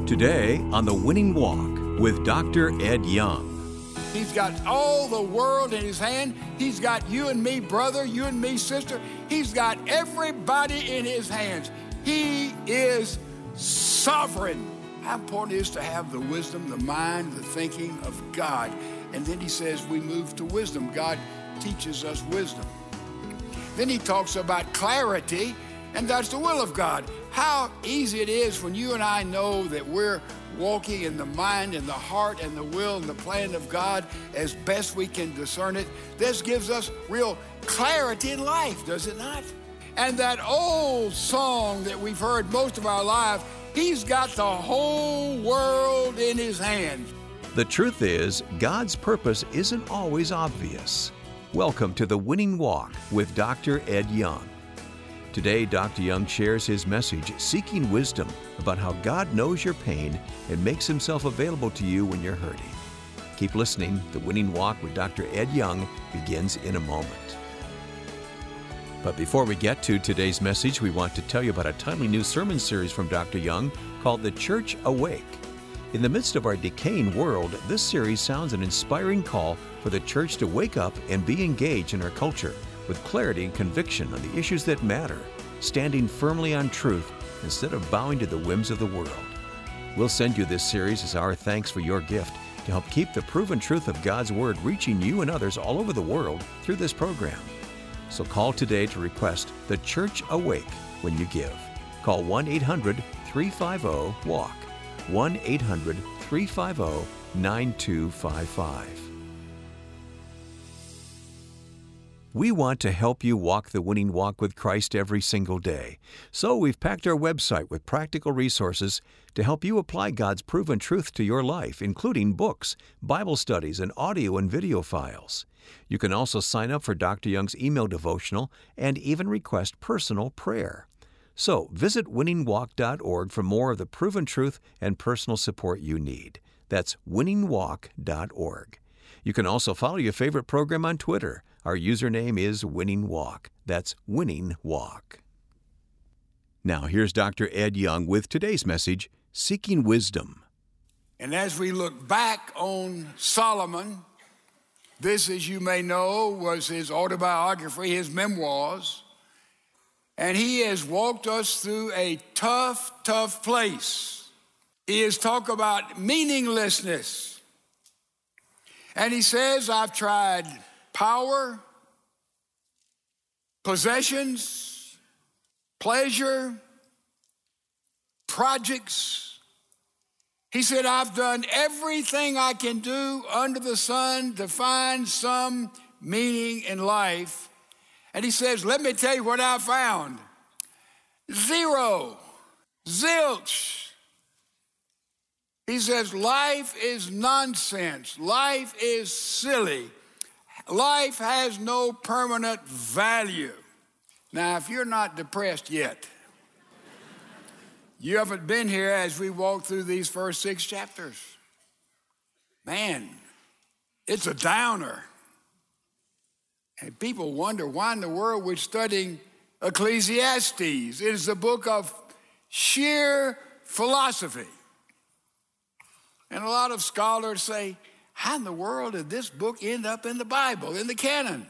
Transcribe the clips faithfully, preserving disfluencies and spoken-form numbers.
Today on The Winning Walk with Doctor Ed Young. He's got all the world in his hand. He's got you and me, brother, you and me, sister. He's got everybody in his hands. He is sovereign. How important it is to have the wisdom, the mind, the thinking of God. And then he says we move to wisdom. God teaches us wisdom. Then he talks about clarity, and that's the will of God. How easy it is when you and I know that we're walking in the mind and the heart and the will and the plan of God as best we can discern it. This gives us real clarity in life, does it not? And that old song that we've heard most of our life, he's got the whole world in his hands. The truth is, God's purpose isn't always obvious. Welcome to The Winning Walk with Doctor Ed Young. Today, Doctor Young shares his message, Seeking Wisdom, about how God knows your pain and makes himself available to you when you're hurting. Keep listening. The Winning Walk with Doctor Ed Young begins in a moment. But before we get to today's message, we want to tell you about a timely new sermon series from Doctor Young called The Church Awake. In the midst of our decaying world, this series sounds an inspiring call for the church to wake up and be engaged in our culture with clarity and conviction on the issues that matter, standing firmly on truth instead of bowing to the whims of the world. We'll send you this series as our thanks for your gift to help keep the proven truth of God's Word reaching you and others all over the world through this program. So call today to request The Church Awake when you give. Call one eight hundred three five zero walk, one eight hundred three five zero nine two five five. We want to help you walk the winning walk with Christ every single day. So we've packed our website with practical resources to help you apply God's proven truth to your life, including books, Bible studies, and audio and video files. You can also sign up for Doctor Young's email devotional and even request personal prayer. So visit winning walk dot org for more of the proven truth and personal support you need. That's winning walk dot org. You can also follow your favorite program on Twitter. Our username is Winning Walk. That's Winning Walk. Now, here's Doctor Ed Young with today's message, Seeking Wisdom. And as we look back on Solomon, this, as you may know, was his autobiography, his memoirs. And he has walked us through a tough, tough place. He has talked about meaninglessness. And he says, I've tried power, possessions, pleasure, projects. He said, I've done everything I can do under the sun to find some meaning in life. And he says, let me tell you what I found. Zero, zilch. He says, life is nonsense. Life is silly. Life has no permanent value. Now, if you're not depressed yet, you haven't been here as we walk through these first six chapters. Man, it's a downer. And people wonder why in the world we're studying Ecclesiastes. It is a book of sheer philosophy. And a lot of scholars say, how in the world did this book end up in the Bible, in the canon?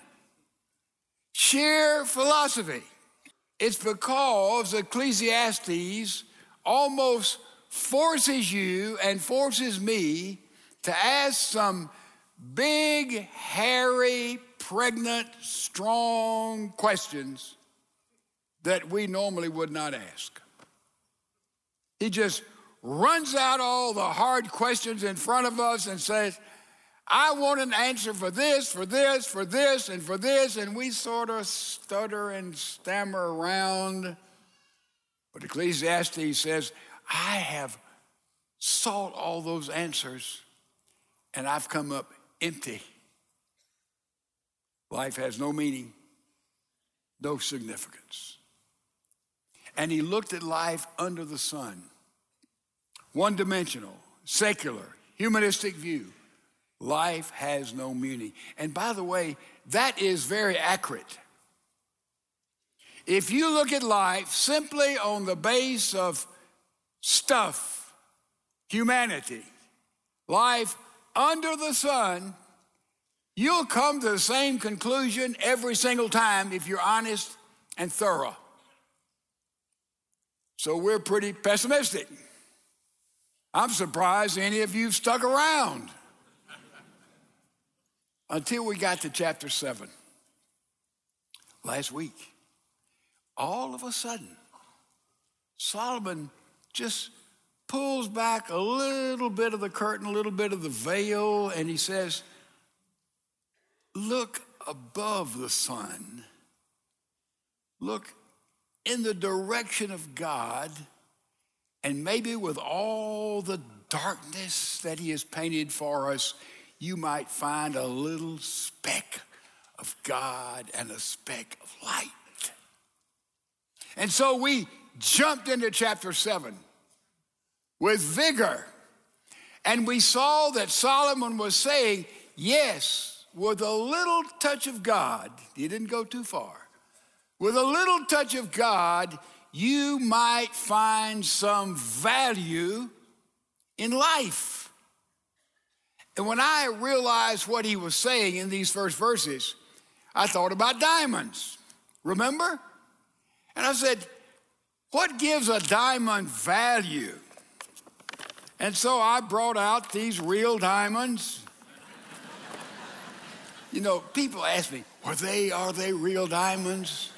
Sheer philosophy. It's because Ecclesiastes almost forces you and forces me to ask some big, hairy, pregnant, strong questions that we normally would not ask. He just runs out all the hard questions in front of us and says, I want an answer for this, for this, for this, and for this, and we sort of stutter and stammer around. But Ecclesiastes says, I have sought all those answers, and I've come up empty. Life has no meaning, no significance. And he looked at life under the sun. One-dimensional, secular, humanistic view. Life has no meaning. And by the way, that is very accurate. If you look at life simply on the base of stuff, humanity, life under the sun, you'll come to the same conclusion every single time if you're honest and thorough. So we're pretty pessimistic. I'm surprised any of you stuck around until we got to chapter seven last week. All of a sudden, Solomon just pulls back a little bit of the curtain, a little bit of the veil, and he says, look above the sun. Look in the direction of God, and maybe with all the darkness that he has painted for us, you might find a little speck of God and a speck of light. And so we jumped into chapter seven with vigor, and we saw that Solomon was saying, yes, with a little touch of God, he didn't go too far, with a little touch of God, you might find some value in life. And when I realized what he was saying in these first verses, I thought about diamonds, remember? And I said, what gives a diamond value? And so I brought out these real diamonds. You know, people ask me, are they, are they real diamonds?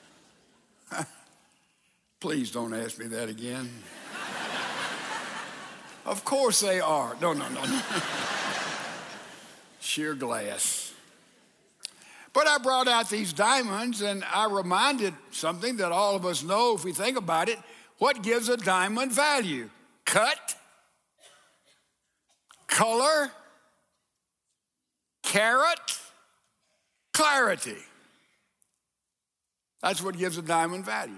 Please don't ask me that again. Of course they are. No, no, no, no. Sheer glass. But I brought out these diamonds, and I reminded something that all of us know if we think about it. What gives a diamond value? Cut, color, carat, clarity. That's what gives a diamond value.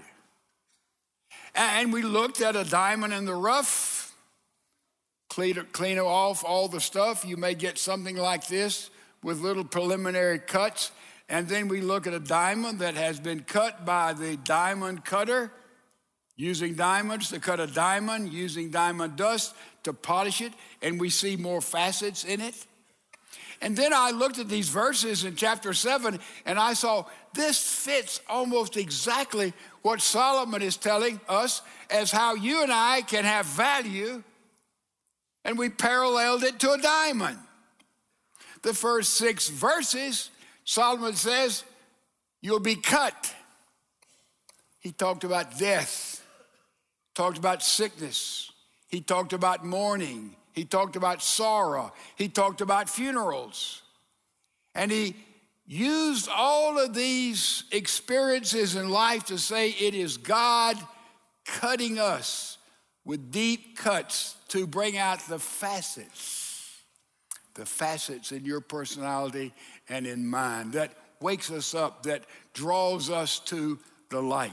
And we looked at a diamond in the rough, clean, clean off all the stuff. You may get something like this with little preliminary cuts. And then we look at a diamond that has been cut by the diamond cutter, using diamonds to cut a diamond, using diamond dust to polish it, and we see more facets in it. And then I looked at these verses in chapter seven, and I saw this fits almost exactly what Solomon is telling us as how you and I can have value, and we paralleled it to a diamond. The first six verses, Solomon says, you'll be cut. He talked about death, talked about sickness, he talked about mourning, he talked about sorrow, he talked about funerals. And he used all of these experiences in life to say it is God cutting us with deep cuts to bring out the facets, the facets in your personality and in mine that wakes us up, that draws us to the light.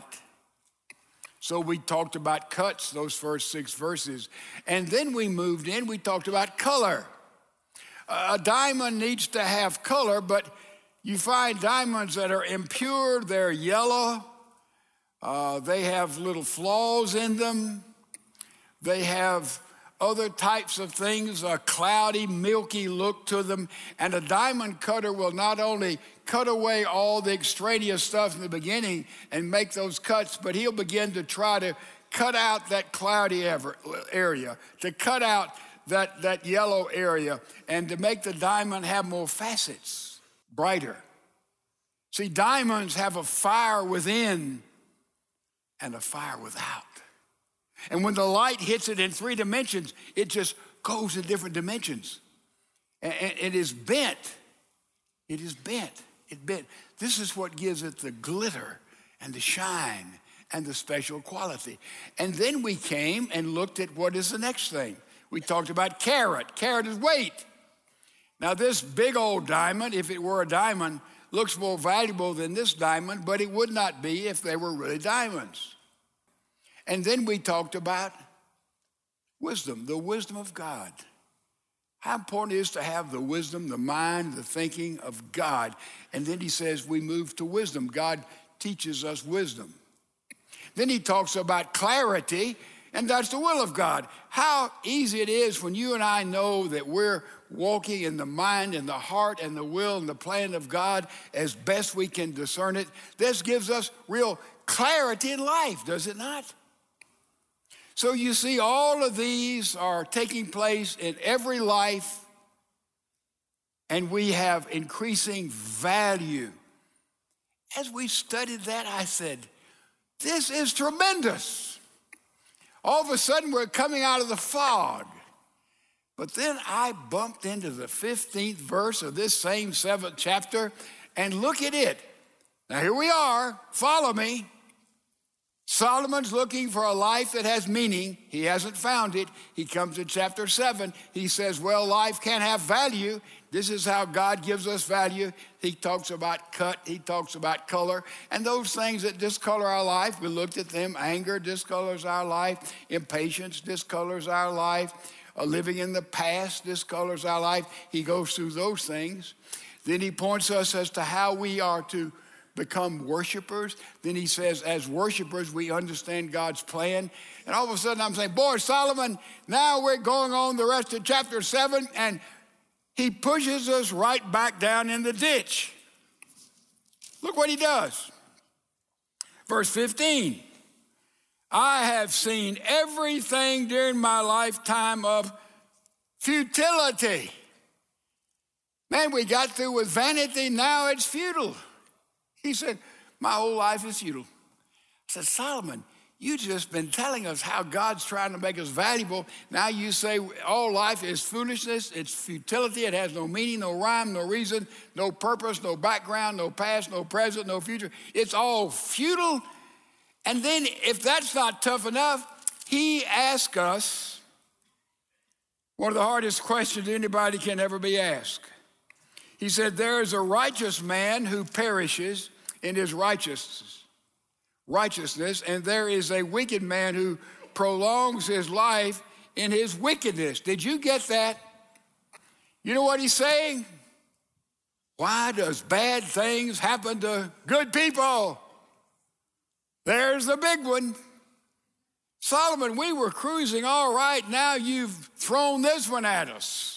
So we talked about cuts, those first six verses. And then we moved in, we talked about color. A diamond needs to have color, but you find diamonds that are impure, they're yellow, uh, they have little flaws in them, they have other types of things, a cloudy, milky look to them, and a diamond cutter will not only cut away all the extraneous stuff in the beginning and make those cuts, but he'll begin to try to cut out that cloudy area, to cut out that, that yellow area, and to make the diamond have more facets, brighter. See, diamonds have a fire within and a fire without. And when the light hits it in three dimensions, it just goes in different dimensions. And it is bent. It is bent. It bent. This is what gives it the glitter and the shine and the special quality. And then we came and looked at what is the next thing. We talked about carat. Carat is weight. Now this big old diamond, if it were a diamond, looks more valuable than this diamond, but it would not be if they were really diamonds. And then we talked about wisdom, the wisdom of God. How important it is to have the wisdom, the mind, the thinking of God. And then he says we move to wisdom. God teaches us wisdom. Then he talks about clarity. And that's the will of God. How easy it is when you and I know that we're walking in the mind and the heart and the will and the plan of God as best we can discern it. This gives us real clarity in life, does it not? So you see, all of these are taking place in every life, and we have increasing value. As we studied that, I said, this is tremendous. All of a sudden, we're coming out of the fog. But then I bumped into the fifteenth verse of this same seventh chapter, and look at it. Now, here we are. Follow me. Solomon's looking for a life that has meaning. He hasn't found it. He comes to chapter seven. He says, well, life can have value. This is how God gives us value. He talks about cut. He talks about color. And those things that discolor our life, we looked at them. Anger discolors our life. Impatience discolors our life. Uh, living in the past discolors our life. He goes through those things. Then he points us as to how we are to become worshipers. Then he says, as worshipers, we understand God's plan. And all of a sudden I'm saying, boy, Solomon, now we're going on the rest of chapter seven, and he pushes us right back down in the ditch. Look what he does. Verse fifteen, I have seen everything during my lifetime of futility. Man, we got through with vanity, now it's futile. He said, my whole life is futile. I said, Solomon, you just been telling us how God's trying to make us valuable. Now you say all life is foolishness, it's futility, it has no meaning, no rhyme, no reason, no purpose, no background, no past, no present, no future. It's all futile. And then if that's not tough enough, he asks us one of the hardest questions anybody can ever be asked. He said, there is a righteous man who perishes in his righteousness, righteousness, and there is a wicked man who prolongs his life in his wickedness. Did you get that? You know what he's saying? Why does bad things happen to good people? There's the big one. Solomon, we were cruising all right. Now you've thrown this one at us.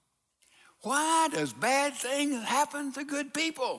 Why does bad things happen to good people?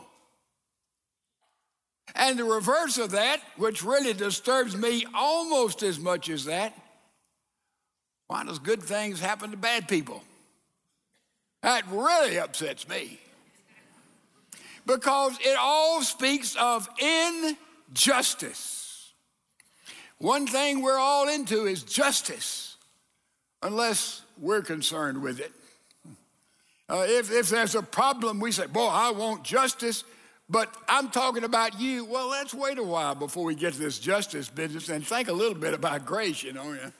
And the reverse of that, which really disturbs me almost as much as that, why does good things happen to bad people? That really upsets me. Because it all speaks of injustice. One thing we're all into is justice, unless we're concerned with it. Uh, if, if there's a problem, we say, boy, I want justice, but I'm talking about you. Well, let's wait a while before we get to this justice business and think a little bit about grace, you know. Yeah.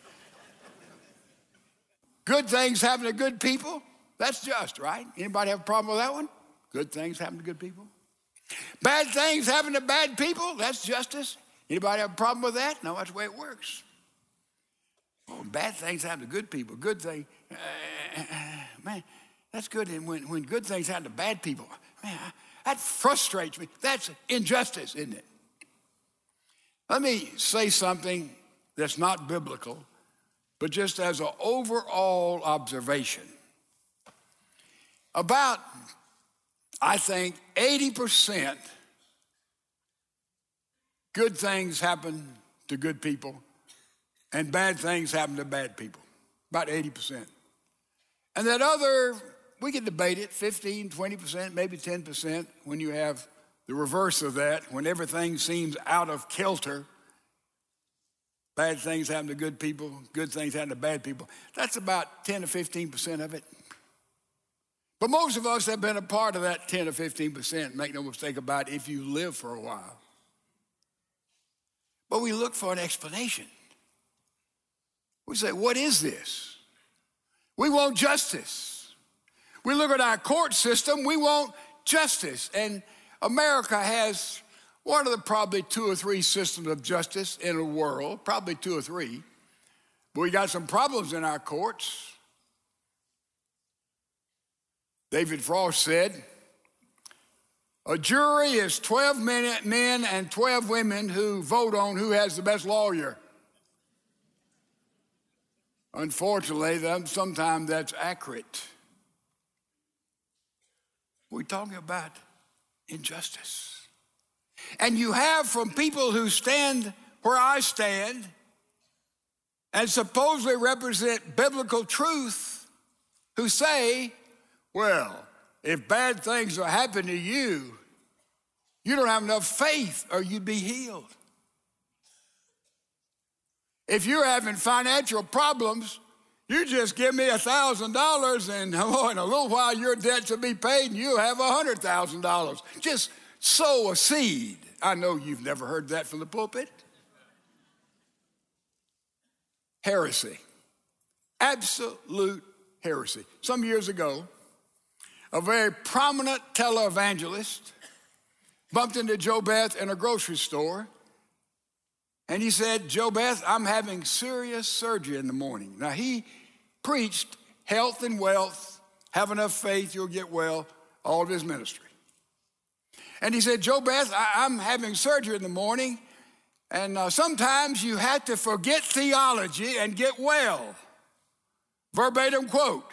Good things happen to good people, that's just, right? Anybody have a problem with that one? Good things happen to good people. Bad things happen to bad people, that's justice. Anybody have a problem with that? No, that's the way it works. Oh, bad things happen to good people. Good thing, uh, man. That's good. And when, when good things happen to bad people, man, that frustrates me. That's injustice, isn't it? Let me say something that's not biblical, but just as an overall observation. About, I think, eighty percent good things happen to good people and bad things happen to bad people. About eighty percent. And that other, we can debate it, fifteen, twenty percent, maybe ten percent, when you have the reverse of that, when everything seems out of kilter. Bad things happen to good people, good things happen to bad people. That's about ten or fifteen percent of it. But most of us have been a part of that ten or fifteen percent, make no mistake about it, if you live for a while. But we look for an explanation. We say, what is this? We want justice. We look at our court system, we want justice. And America has one of the probably two or three systems of justice in the world, probably two or three. But we got some problems in our courts. David Frost said, a jury is twelve men and twelve women who vote on who has the best lawyer. Unfortunately, sometimes that's accurate. We're talking about injustice. And you have from people who stand where I stand and supposedly represent biblical truth who say, well, if bad things are happening to you, you don't have enough faith or you'd be healed. If you're having financial problems, you just give me one thousand dollars and oh, in a little while your debts will be paid and you'll have one hundred thousand dollars. Just sow a seed. I know you've never heard that from the pulpit. Heresy. Absolute heresy. Some years ago, a very prominent televangelist bumped into Joe Beth in a grocery store, and he said, Joe Beth, I'm having serious surgery in the morning. Now, he preached health and wealth, have enough faith, you'll get well, all of his ministry. And he said, Joe Beth, I- I'm having surgery in the morning, and uh, sometimes you have to forget theology and get well. Verbatim quote.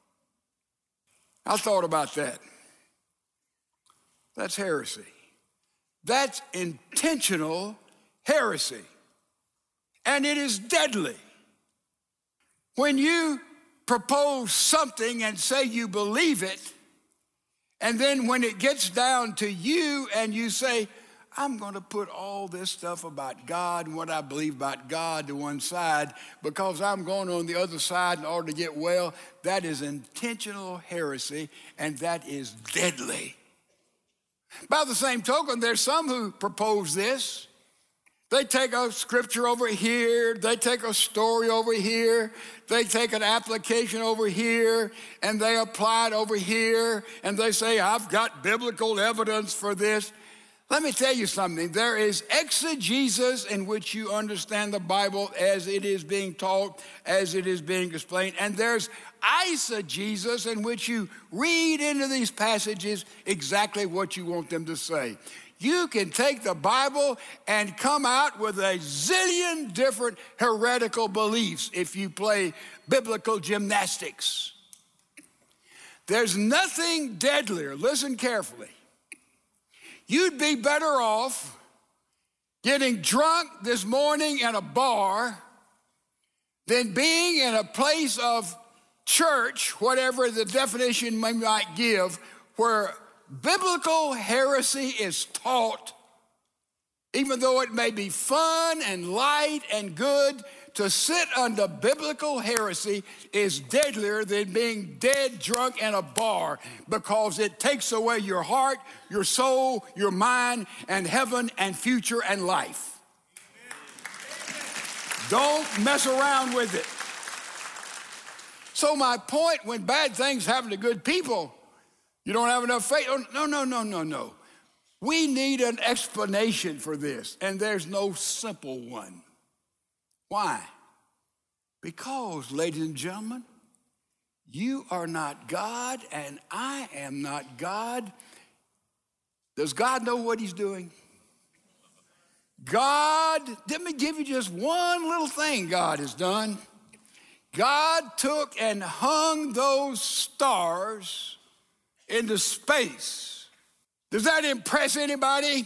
I thought about that. That's heresy. That's intentional heresy. And it is deadly. When you propose something and say you believe it, and then when it gets down to you and you say, I'm going to put all this stuff about God and what I believe about God to one side because I'm going on the other side in order to get well, that is intentional heresy, and that is deadly. By the same token, there's some who propose this. They take a scripture over here, they take a story over here, they take an application over here, and they apply it over here, and they say, I've got biblical evidence for this. Let me tell you something. There is exegesis in which you understand the Bible as it is being taught, as it is being explained, and there's eisegesis in which you read into these passages exactly what you want them to say. You can take the Bible and come out with a zillion different heretical beliefs if you play biblical gymnastics. There's nothing deadlier, listen carefully. You'd be better off getting drunk this morning in a bar than being in a place of church, whatever the definition we might give, where biblical heresy is taught, even though it may be fun and light and good. To sit under biblical heresy is deadlier than being dead drunk in a bar because it takes away your heart, your soul, your mind, and heaven and future and life. Don't mess around with it. So my point, when bad things happen to good people, you don't have enough faith. Oh, no, no, no, no, no. We need an explanation for this, and there's no simple one. Why? Because, ladies and gentlemen, you are not God, and I am not God. Does God know what he's doing? God, let me give you just one little thing God has done. God took and hung those stars into space. Does that impress anybody?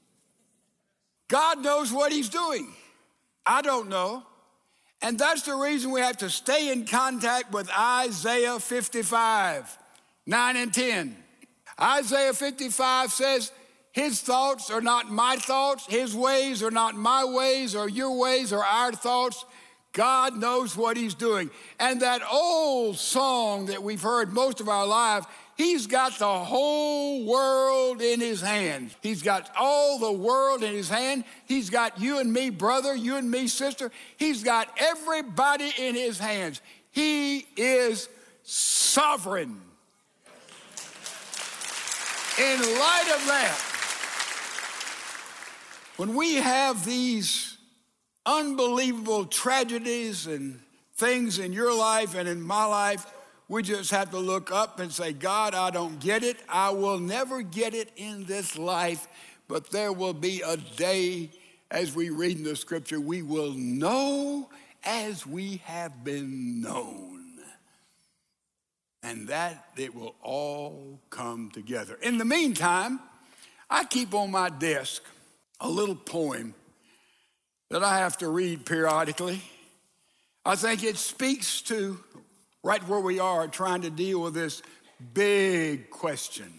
God knows what he's doing. I don't know. And that's the reason we have to stay in contact with Isaiah fifty-five, nine and ten. Isaiah fifty-five says, his thoughts are not my thoughts, his ways are not my ways, or your ways or our thoughts. God knows what he's doing. And that old song that we've heard most of our life, he's got the whole world in his hand. He's got all the world in his hand. He's got you and me, brother, you and me, sister. He's got everybody in his hands. He is sovereign. In light of that, when we have these unbelievable tragedies and things in your life and in my life, we just have to look up and say, God, I don't get it. I will never get it in this life, but there will be a day, as we read in the scripture, we will know as we have been known. And that it will all come together. In the meantime, I keep on my desk a little poem that I have to read periodically. I think it speaks to right where we are trying to deal with this big question.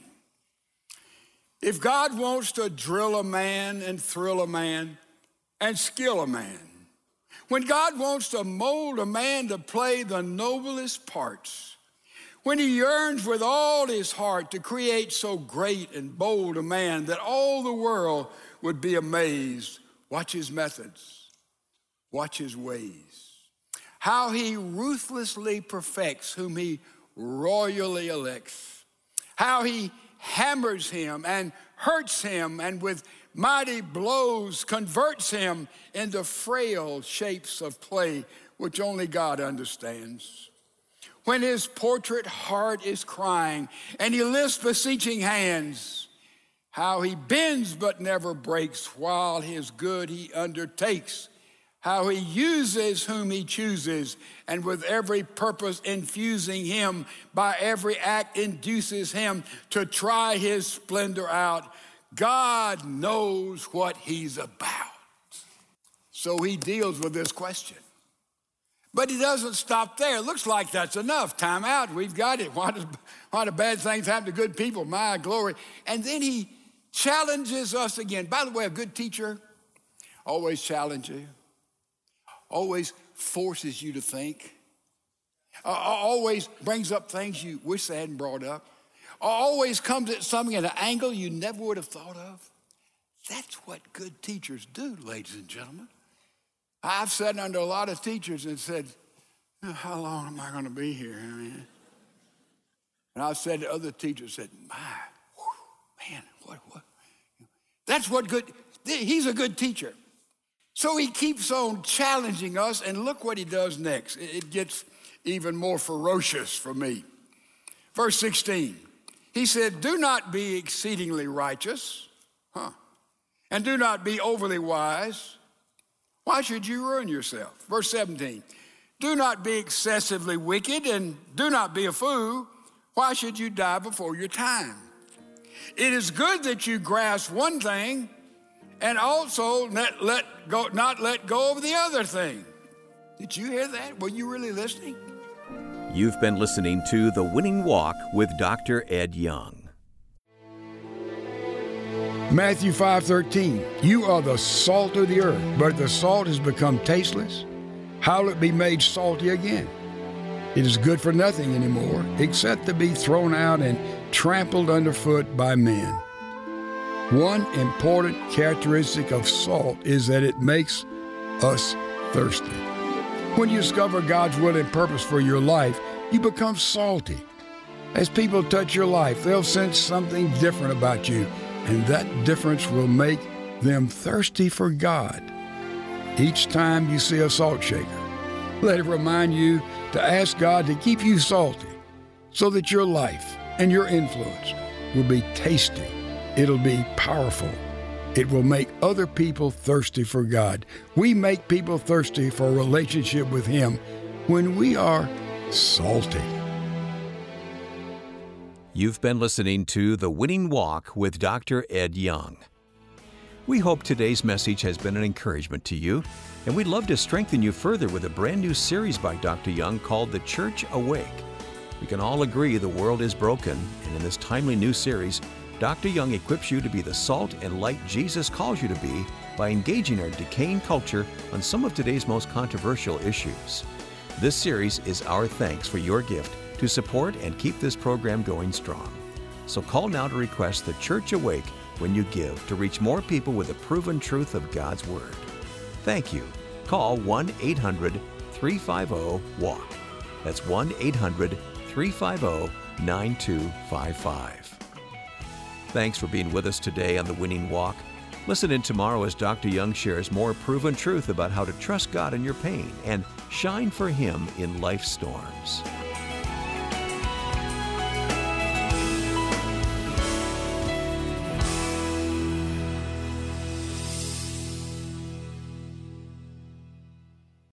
If God wants to drill a man and thrill a man and skill a man, when God wants to mold a man to play the noblest parts, when he yearns with all his heart to create so great and bold a man that all the world would be amazed, watch his methods, watch his ways, how he ruthlessly perfects whom he royally elects, how he hammers him and hurts him and with mighty blows converts him into frail shapes of clay which only God understands. When his portrait heart is crying and he lifts beseeching hands, how he bends but never breaks while his good he undertakes, how he uses whom he chooses and with every purpose infusing him, by every act induces him to try his splendor out. God knows what he's about. So he deals with this question. But he doesn't stop there. It looks like that's enough. Time out. We've got it. Why, does, why do bad things happen to good people? My glory. And then he challenges us again. By the way, a good teacher always challenges you, always forces you to think, uh, always brings up things you wish they hadn't brought up, always comes at something at an angle you never would have thought of. That's what good teachers do, ladies and gentlemen. I've sat under a lot of teachers and said, how long am I going to be here? I mean, and I've said to other teachers, said, my, whew, man, what, what? That's what good, he's a good teacher. So he keeps on challenging us, and look what he does next. It gets even more ferocious for me. Verse sixteen, he said, do not be exceedingly righteous, huh? And do not be overly wise. Why should you ruin yourself? Verse seventeen, do not be excessively wicked and do not be a fool. Why should you die before your time? It is good that you grasp one thing and also let, let go, not let go of the other thing. Did you hear that? Were you really listening? You've been listening to The Winning Walk with Doctor Ed Young. Matthew five thirteen, you are the salt of the earth, but if the salt has become tasteless, how will it be made salty again? It is good for nothing anymore, except to be thrown out and trampled underfoot by men. One important characteristic of salt is that it makes us thirsty. When you discover God's will and purpose for your life, you become salty. As people touch your life, they'll sense something different about you, and that difference will make them thirsty for God. Each time you see a salt shaker, let it remind you to ask God to keep you salty so that your life and your influence will be tasty. It'll be powerful. It will make other people thirsty for God. We make people thirsty for a relationship with Him when we are salty. You've been listening to The Winning Walk with Doctor Ed Young. We hope today's message has been an encouragement to you, and we'd love to strengthen you further with a brand new series by Doctor Young called The Church Awake. We can all agree the world is broken, and in this timely new series, Doctor Young equips you to be the salt and light Jesus calls you to be by engaging our decaying culture on some of today's most controversial issues. This series is our thanks for your gift to support and keep this program going strong. So call now to request The Church Awake when you give to reach more people with the proven truth of God's Word. Thank you. Call one eight hundred three five zero walk. That's one eight hundred three five zero nine two five five. Thanks for being with us today on The Winning Walk. Listen in tomorrow as Doctor Young shares more proven truth about how to trust God in your pain and shine for Him in life's storms.